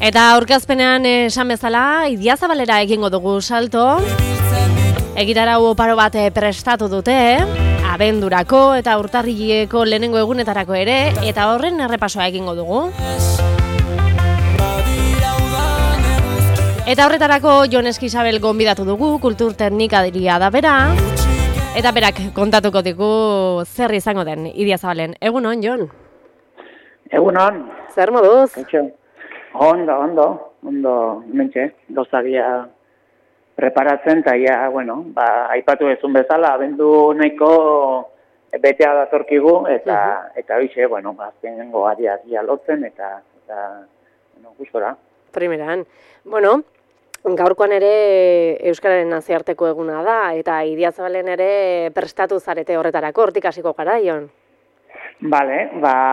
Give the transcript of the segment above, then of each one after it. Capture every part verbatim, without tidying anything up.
Eta aurkezpenean esan bezala, Idiazabalera egingo dugu salto. Egitarau oparo bat prestatu dute, abendurako eta urtarrileko lehenengo egunetarako ere, eta horren errepasoa egingo dugu. Eta horretarako Jon Eskizabel gonbidatu dugu, kultur teknikaria da bera, eta berak kontatuko digu zer izango den Idiazabalen. Egunon, Jon? Egunon. Zer moduz? Ondo, ondo, ondo, mentxe, dozagia preparatzen, eta ja, bueno, ba, aipatu ezun bezala, abendu nahiko betea datorkigu, eta, uh-huh. eta hoxe, bueno, azkenengo ariak lotzen, eta, eta, bueno, gustora. Primeran, bueno, gaurkoan ere Euskararen nazioarteko eguna da, eta Idiazabalen ere prestatu zarete horretarako, hortik hasiko gara, Jon? Bale,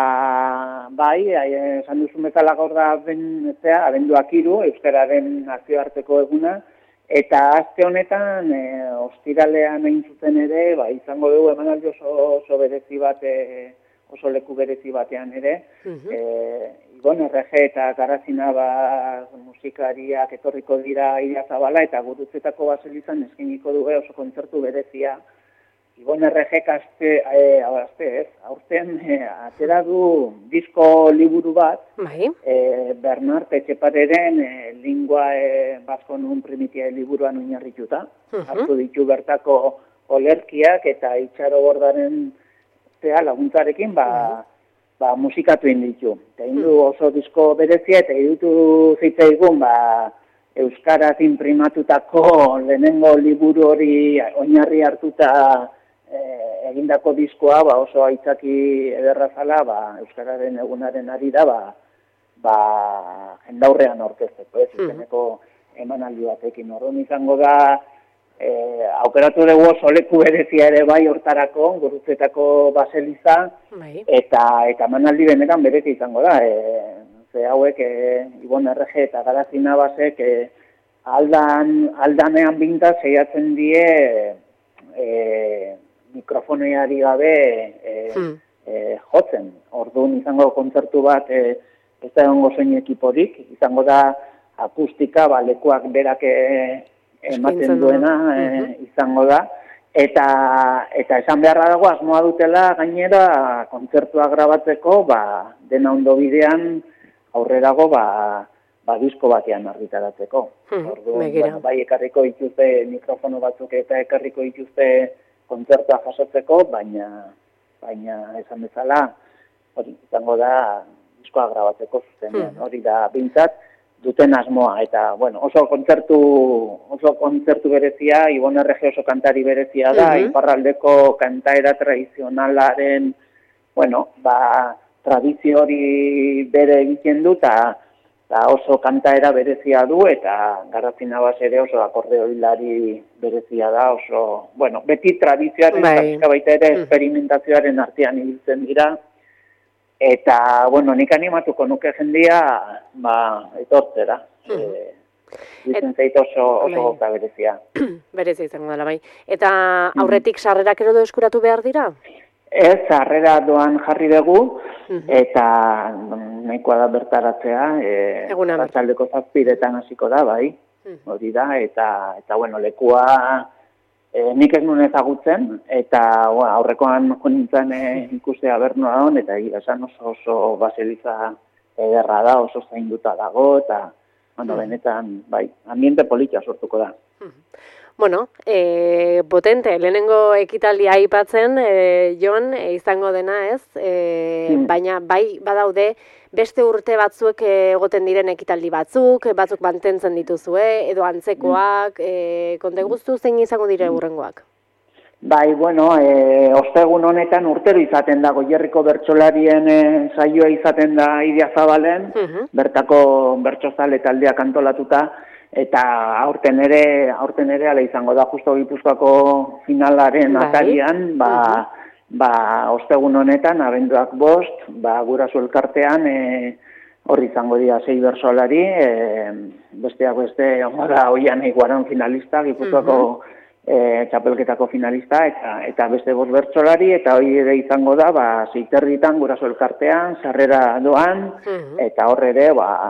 ba, bai, esan duzun bezala gaur da abentzea, abenduak hiru, Euskararen nazioarteko eguna, eta azte honetan, e, ostiralean egin zuten ere, ba, izango dugu emanaldi oso, oso berezi bat, e, oso leku berezi batean ere, uh-huh. e, Ibon Errege eta Garazina ba, musikariak etorriko dira Idiazabala, eta Gurutzetako baselizan eskeniko dugu oso kontzertu berezia. Ibon Erregek azte, e, azte ez, aurten e, atera du disko liburu bat, bai. e, Bernard Etxepareren e, lingua e, baskon un primitia liburuan oinarrituta, uh-huh. hartu ditu bertako olerkiak eta itxaro bordaren zea laguntzarekin ba, uh-huh. ba, musikatu inditu. Eta indu oso disko berezia eta irutu zitzaigun ba, euskaraz imprimatutako lehenengo liburu hori oinarri hartuta E, egindako diskoa ba, oso aitzaki ederra zala, ba, Euskararen egunaren ari da, ba, ba, jendaurrean orkesteko, ez, izeneko emanaldi batekin. Orduan izango da, e, aukeratu dugu oso leku berezia ere bai hortarako, Gurutzetako baseliza, bai. eta eta emanaldi benetan berezi izango da. E, ze hauek, e, Ibon Errege eta Garazina basek, e, aldan, aldanean binta zeiatzen die, e, mikrofoneari gabe e, hmm. e, jotzen. Orduan izango kontzertu bat e, ez da egongo zein ekiporik, izango da akustika, ba, lekuak berak e, ematen duena e, uh-huh. izango da. Eta, eta esan beharra dago asmoa dutela gainera kontzertua grabatzeko, ba, dena ondo bidean aurrerago ba, ba, disko batean argitaratzeko. Hmm. Orduan, bueno, bai ekarriko dituzte mikrofono batzuk eta ekarriko dituzte kontzertua jasotzeko, baina, baina esan bezala, hori izango da diskoa grabatzeko zuzenean, hmm. hori da bintzat duten asmoa, eta bueno, oso kontzertu, oso kontzertu berezia, Ibon Errege oso kantari berezia da, uh-huh. iparraldeko kantaera tradizionalaren, bueno, ba, tradizio hori bere egiten du, eta Da oso kantaera berezia du, eta Garazina bas ere oso akordeoilari berezia da, oso, bueno, beti tradizioaren eta baita ere experimentazioaren artean ibiltzen dira, eta, bueno, nik animatuko nuke jendia, ba, etortzera, e, ditzen zait oso, oso gauza berezia. Berezia izango dela, bai. Eta aurretik sarrerak ero eskuratu behar dira? Ez, sarrera doan jarri dugu, eta nahikoa da bertaratzea, e, batzaldeko zazpiretan hasiko da, bai, hori da, eta, eta bueno, lekua e, nik ez nuen ezagutzen, eta bueno, aurrekoan nintzen e, ikustea bernua hon, eta esan oso oso baseliza ederra da, oso zainduta dago, eta bueno, benetan, bai, ambiente politia sortuko da. Bueno, e, potente, lehenengo ekitaldia aipatzen, e, Jon, e, izango dena ez, e, mm. baina bai badaude beste urte batzuk egoten diren ekitaldi batzuk, batzuk mantentzen dituzue, edo antzekoak, e, konta guztu zein izango dire hurrengoak? Bai, bueno, e, ostegun honetan urtero izaten da, Goierriko bertsolarien e, saioa izaten da Idiazabalen, uh-huh. bertako bertsozale taldeak antolatuta, eta aurten ere, aurten ere ala izango da justo Gipuzkoako finalaren bai. atarian, ba, uh-huh. ba, ostegun honetan, abenduak bost, ba, Guraso elkartean, e, hor izango dira sei bertsolari, e, besteak beste, da, Oian Eiguaran finalista, Gipuzkoako uh-huh. e, txapelketako finalista, eta, eta beste bost bertsolari, eta hori ere izango da, ba, zeiterritan Guraso elkartean, sarrera doan, uh-huh. eta hor ere, ba,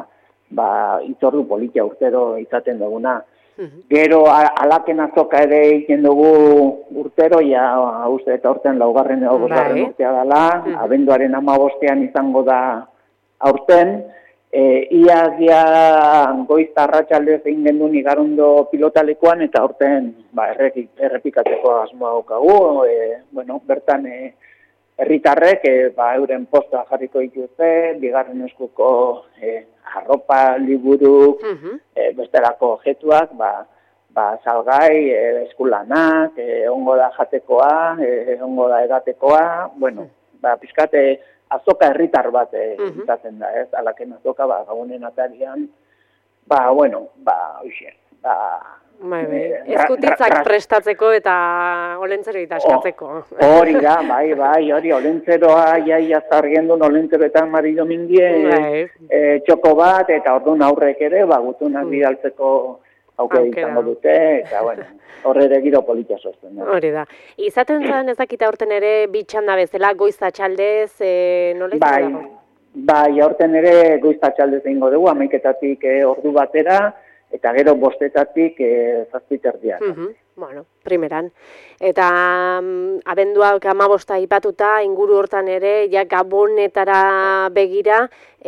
ba, itzordu politia urtero izaten duguna. Gero alaken azoka ere egiten dugu urtero, ja, uste eta urtean laugarren edo bosgarren urtea dela, abenduaren hamabostean izango da aurten, e, ia dia goiz arratsaldez egin gendun igarondo pilotalekuan, eta aurten ba, errepikatzeko asmoa daukagu, e, bueno, bertan e, herritarrek e, ba, euren posta jarriko dituzte, bigarren eskuko e, arropa, liburu, uh-huh. e, bestelako objetuak, ba, ba, salgai, e, eskulanak, e, ongo da jatekoa, e, ongo da edatekoa, bueno, ba, pizkate azoka herritar bat e, uh-huh. izaten da, ez, alaken azoka, ba, gabonen atarian, ba, bueno, ba, oixe, ba, Bai, bai. Eskutitzak prestatzeko eta olentzero itaskatzeko. Hori da, bai, bai, hori, olentzeroa jaia zargendun olentzeroetan marido mindie e, txoko bat, eta orduan aurrek ere, ba, gutunak mm. bidaltzeko aukera izango dute, eta, bueno, horre ere giro politia sortzen. Hori da. Izaten zen ezakita aurten ere bitxanda bezala, goizta txaldez, e, nola izan bai, dago? Bai, aurten ere goizta txaldez egingo dugu, amaiketatik e, ordu batera, eta gero bostetatik e, zazpiterdiak. Uh-huh. Bueno, primeran. Eta um, abenduak hamabosta ipatuta, inguru hortan ere, ja gabonetara begira,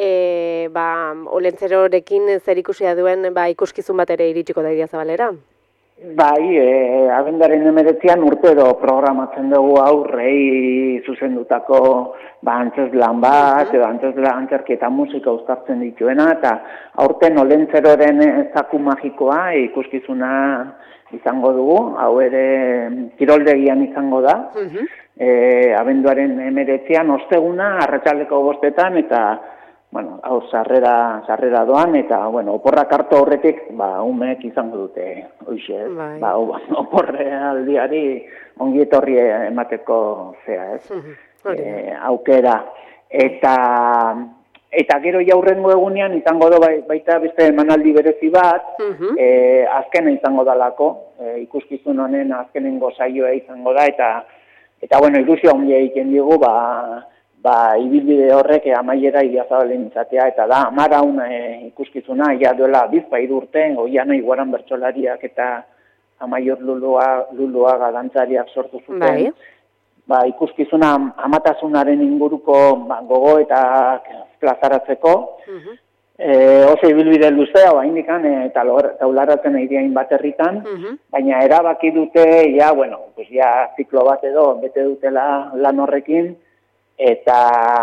e, ba, olentzerorekin zer ikusia duen ba, ikuskizun bat ere iritsiko da Idiazabalera. Bai, e, abendaren emeretzian urtero programatzen dugu aurrei zuzendutako ba, antzeslan bat, uh-huh. edo antzeslan antzerki eta musika uztartzen dituena, eta aurten olentzeroren zaku magikoa ikuskizuna izango dugu, hau ere kiroldegian izango da, uh-huh. e, abenduaren emeretzian osteguna, arratsaldeko bostetan, eta bueno, hau sarrera, sarrera doan, eta, bueno, oporrak hartu horretik, ba, umeek izango dute, hoxe, bai. Ba, oporre aldiari ongi etorri emateko zea, ez, uh-huh. e, aukera. Eta, eta gero jaurrengo egunean, izango do baita beste emanaldi berezi bat, uh-huh. e, azkena izango dalako, e, ikuskizun honen azkenengo saioa izango da, eta, eta bueno, ilusio ongi egiten digu, ba, ba, ibilbide horrek amaiera Idiazabalen izatea, eta da, amaraun e, ikuskizuna, ja duela bizpa irurte, Oiana Iguaran bertsolariak eta Amaior Lulua, Luluaga dantzariak sortu zuten. Bai. Ba, ikuskizuna amatasunaren inguruko ba, gogo eta plazaratzeko, uh-huh. e, oso ibilbide luzea, ba, indikan, e, eta taularatzen eideain bat herritan, uh-huh. baina erabaki dute, ja, bueno, pues, ja, ziklo bat edo, bete dutela lan horrekin, eta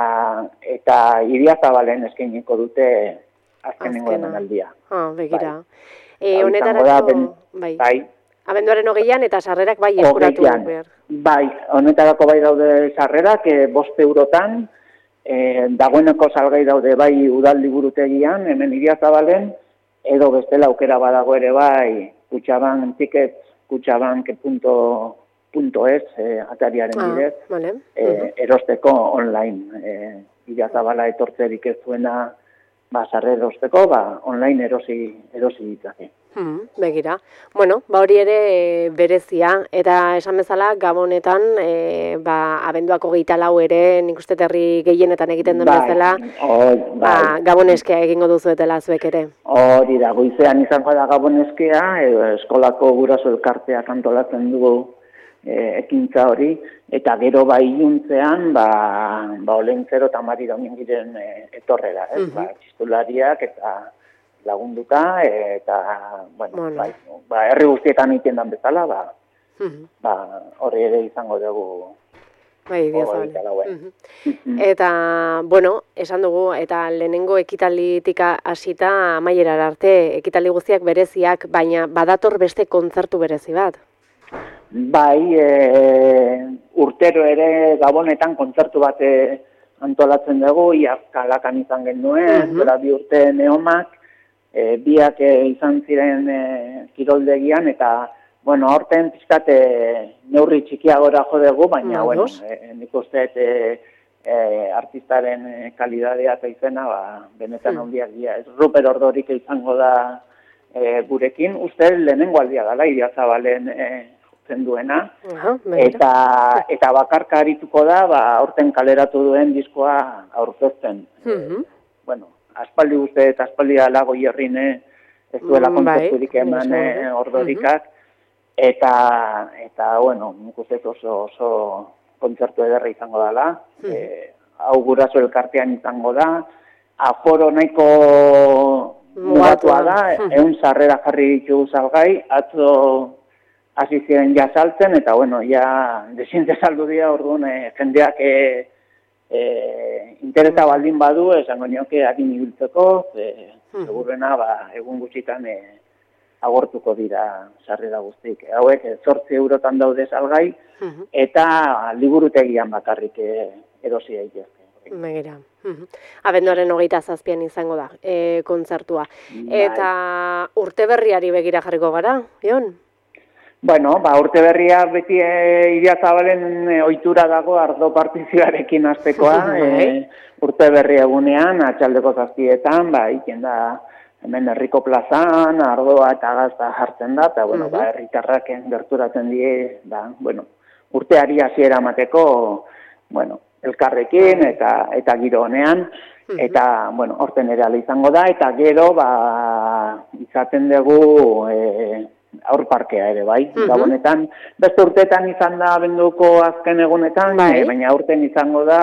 eta Idiazabalen eskainiko dute azkenengo emanaldia. Ah, begira. Bai. E, honetarako, ben, bai. bai. Abenduaren hogeian eta sarrerak bai eskuratu behar. Bai, honetarako bai daude sarrerak, e, bost eurotan, e, dagoeneko salgai daude bai udal liburutegian, hemen Idiazabalen, edo bestela aukera badago ere bai, Kutxabank tickets, kutxabank punto punto es, eh, atariaren ah, bidez, vale. eh, uh-huh. erosteko online. Eh, Idiazabala etortzerik ez zuena ba, sarre erosteko, ba, online erosi, erosi ditzake. Hmm, begira. Bueno, ba hori ere e, berezia, eta esan bezala Gabonetan, e, ba, abenduako hogeita lau ere, nik uste herri gehienetan egiten den bai, bezala, oi, bai. ba, Gaboneskea egingo duzuetela zuek ere. Hori da, goizean izango da Gaboneskea, edo eskolako guraso elkarteak antolatzen dugu E, ekintza hori, eta gero bai iluntzean, ba, ba olentzero eta mari daunien giren e, etorrera, ez? Uh-huh. Ba, txistulariak eta lagunduta, e, eta, bueno, bueno. Bai, ba, herri guztietan egiten dan bezala, ba, uh-huh. ba, horri ere izango dugu. Bai, Idiazabal. Uh-huh. Uh-huh. Eta, bueno, esan dugu, eta lehenengo ekitalitik hasita amaierara arte, ekitali guztiak bereziak, baina badator beste kontzertu berezi bat. Bai, e, urtero ere Gabonetan kontzertu bat antolatzen dugu, iazkalakan izan genuen, uh-huh. bi urte neomak, e, biak e, izan ziren e, kiroldegian, eta, bueno, horten pizkat e, neurri txikiagora jo dugu, baina, uh-huh. bueno, e, nik uste e, e, artistaren e, kalidadea eta izena, ba, benetan handiak dira. Ez Ruper Ordorik izango da e, gurekin, uste lehenengo aldia dela, Idiazabalen e, duena, uh-huh, eta, eta bakarka arituko da, ba, aurten kaleratu duen diskoa aurkezten. Uh-huh. Bueno, aspaldi uste eta aspaldi ala Goierrine ez duela kontzerturik eman ordorikak, eta, eta, bueno, nik uste oso, oso kontzertu ederra izango dela, mm. e, hau guraso elkartean izango da, aforo nahiko mugatua da, ehun sarrera jarri ditugu salgai, atzo hasi ziren ja saltzen, eta, bueno, ja desiente saldu dira, orduan, e, jendeak e, e, interesa baldin badu, esango nioke akin ibiltzeko, e, segurrena, ba, egun gutxitan e, agortuko dira sarrera guztik. Hauek, zortzi eurotan daude salgai, eta liburutegian bakarrik e, erosi daitezke. Begira. Abenduaren hogeita zazpian izango da, e, kontzertua. Eta urte berriari begira jarriko gara, Jon? Bueno, ba, urte berria beti e, Idiazabalen e, ohitura dago ardo partizioarekin hastekoa, e, urte berri egunean, atxaldeko zazpietan, ba, iken da, hemen herriko plazan, ardoa eta gazta jartzen da, eta, bueno, uh-huh. ba, herritarrak gerturatzen die, da, bueno, urteari hasiera emateko, bueno, elkarrekin eta eta giro honean, uh-huh. eta, bueno, horten ere ala izango da, eta gero, ba, izaten dugu, e, aur parkea ere, bai, uh-huh. gabonetan, beste urteetan izan da abenduko azken egunetan, bai. Baina urten izango da,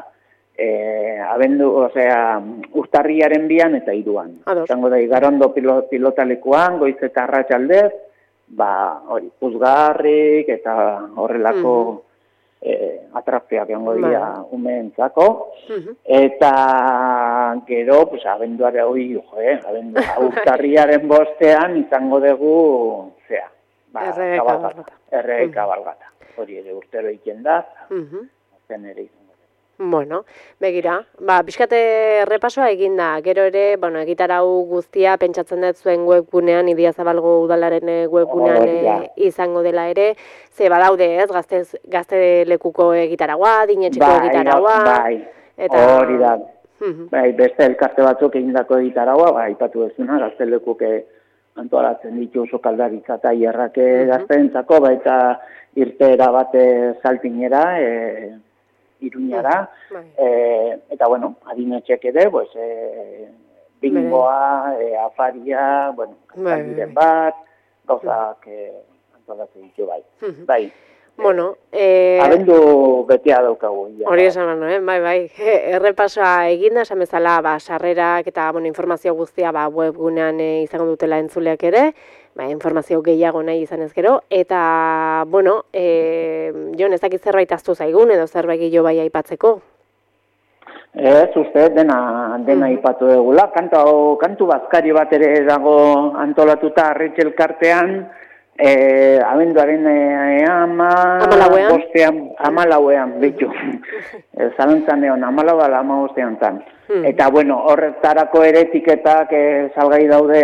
E, abendu, osea, urtarriaren bian eta hiruan. Izango da, Igarondo pilot, pilotalekuan, goiz eta arratsaldez, ba, hori, puzgarrik eta horrelako mm-hmm. e, atrakzioak egongo dira umeentzako. Mm-hmm. Eta gero, pues, abenduare hori, jo, eh, abendu, urtarriaren bostean izango dugu, zea, ba, errege kabalgata. Errege kabalgata. Hori ere urtero iken da, mm-hmm. zen ere izan. Bueno, begira, ba, pixkate repasoa egin da, gero ere, bueno, egitarau guztia pentsatzen dut zuen webgunean, Idiazabalgo udalaren webgunean oh, ja. izango dela ere, ze badaude ez, gazte, gazte lekuko egitaragua, dinetxiko bai, egitaragua. Bai, eta... hori da, uh-huh. bai, beste elkarte batzuk egindako egitaragua, bai, ipatu ezuna, gazte lekuke antolatzen ditu sokaldaritza eta hierrake uh-huh. gazteentzako, bai, eta irteera bate saltinera, e, Iruñara, eh, eta, bueno, adinetxek ere, pues, eh, bingoa, eh, afaria, bueno, kantaldiren bat, gauzak eh, antolatzen ditu bai. Bai. Bueno, eh... abendu betea daukagu. Hori esan bano, eh? bai, bai. Errepasoa eginda, esan bezala, ba, sarrerak eta, bueno, informazio guztia, ba, webgunean e, izango dutela entzuleak ere, ba, informazio gehiago nahi izan ez gero, eta, bueno, e, Jon, ez dakit zerbait aztu zaigun, edo zerbait gehiago bai aipatzeko? Ez, uste, dena, dena ipatu egula. Kantu, kantu bazkari bat ere dago antolatuta Arretxelkartean, e, abenduaren e, ama... Amalauean? Bostean, amalauean, bitu. Zalantzan egon, amalau ala ama bostean zan. Hmm. Eta, bueno, horretarako ere etiketak e, salgai daude...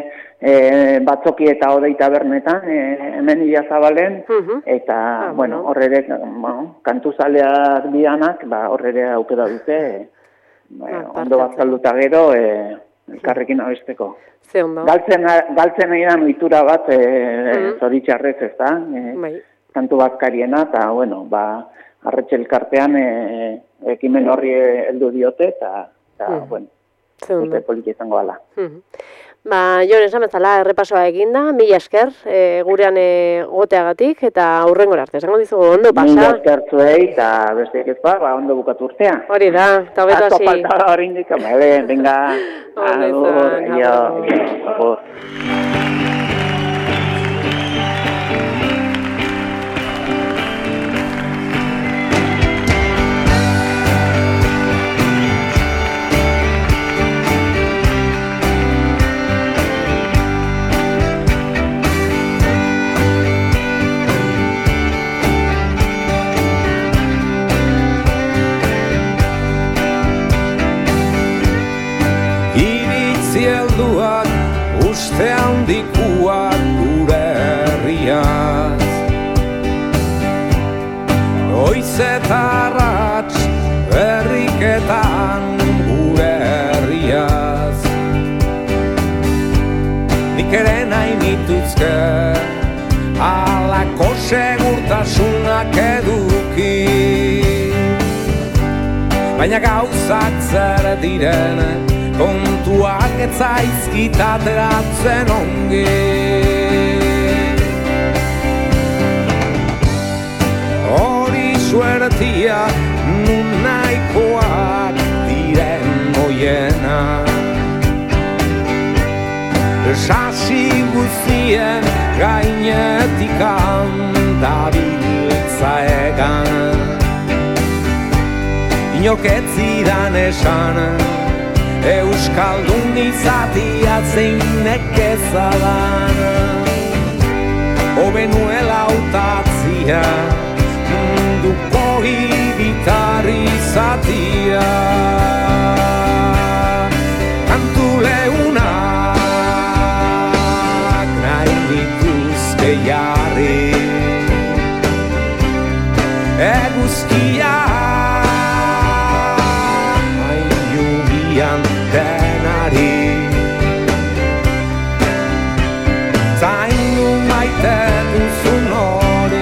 E, batzoki eta odei tabernetan, e, hemen Idiazabalen, uh-huh. eta, ah, bueno, horrere, bueno, kantuzaleak bidanak, ba, horrere aukera dute, e, bueno, ah, ondo bat salduta gero, e, elkarrekin abesteko. Ze ondo. Galtzen, galtzen egin ohitura bat, e, uh-huh. zoritxarrez ez da, e, kantu bazkariena, eta, bueno, ba, Arretxelkartean e, ekimen horri heldu diote, eta, eta uh-huh. bueno, dute poliki izango ala. Uh-huh. Ba, Jon, esan bezala, errepasoa eginda, mila esker, e, gurean e, goteagatik, eta aurrengora arte, esango dizugu, ondo pasa. Mila esker zuei, eta besteik ez ba, ondo bukatu urtea. Hori da, eta hobeto hasi. Ato falta hori indik, bale, venga, agur, aio, agur. Uste handikuak gure herriaz Noiz eta arrats berriketan gure herriaz Nik ere nahi nituzke halako segurtasunak eduki Baina gauzak zer diren kontuak ez zaizkit ateratzen ongi. Hori suertia nun nahikoak diren goiena, sasi guztien gainetik handabiltza egan. Inok ez zidan esan, euskaldun izatia zein nekezadan. Hobe nuela hautatzia, munduko hiritar izatia. Kantu leunak nahi dituzke jarri, eguzkia denari, zainu maite duzun hori.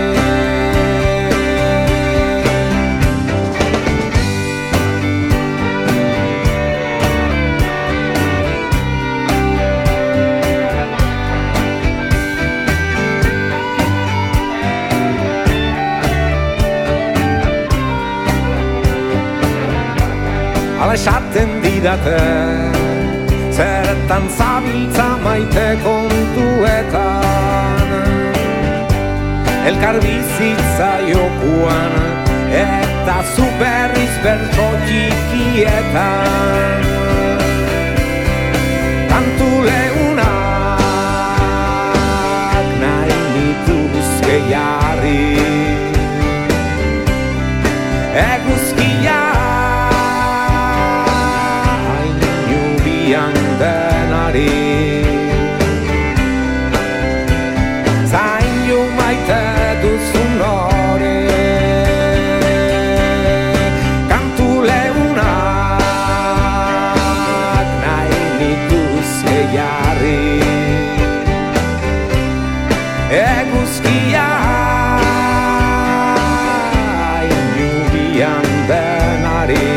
Hala esaten didate, zertan zabiltza maite kontuetan, elkar bizitza jokuan eta zuberriz bertso txikietan. Kantu leunak nahi nituzke jarri, eguzkia denari, zainu maite duzun hori. Kantu leunak nahi nituzke jarri, eguzkia inubian denari.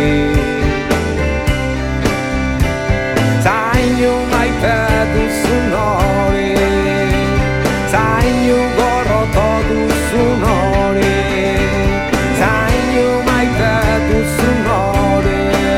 Zainu maite duzun hori, zainu gorroto duzun hori, zainu maite duzun hori.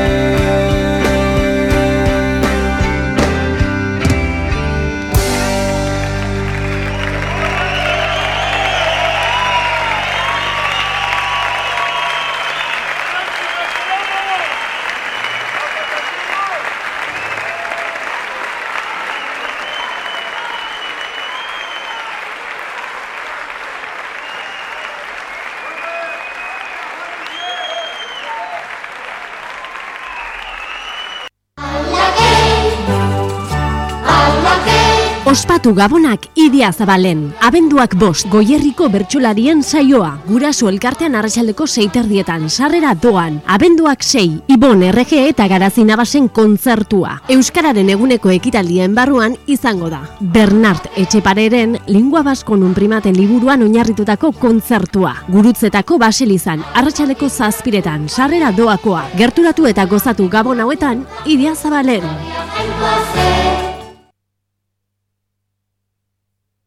Ospatu Gabonak Idia Zabalen, abenduak bost Goierriko bertsolarien saioa, Guraso elkartean arratsaldeko seiterdietan, sarrera doan, abenduak sei, Ibon R G eta Garazi Nabasen kontzertua. Euskararen eguneko ekitaldien barruan izango da. Bernard Etxepareren Lingua Baskon un primaten liburuan oinarritutako kontzertua. Gurutzetako baselizan, arratsaldeko zazpiretan, sarrera doakoa. Gerturatu eta gozatu Gabon hauetan, Idia Zabalen.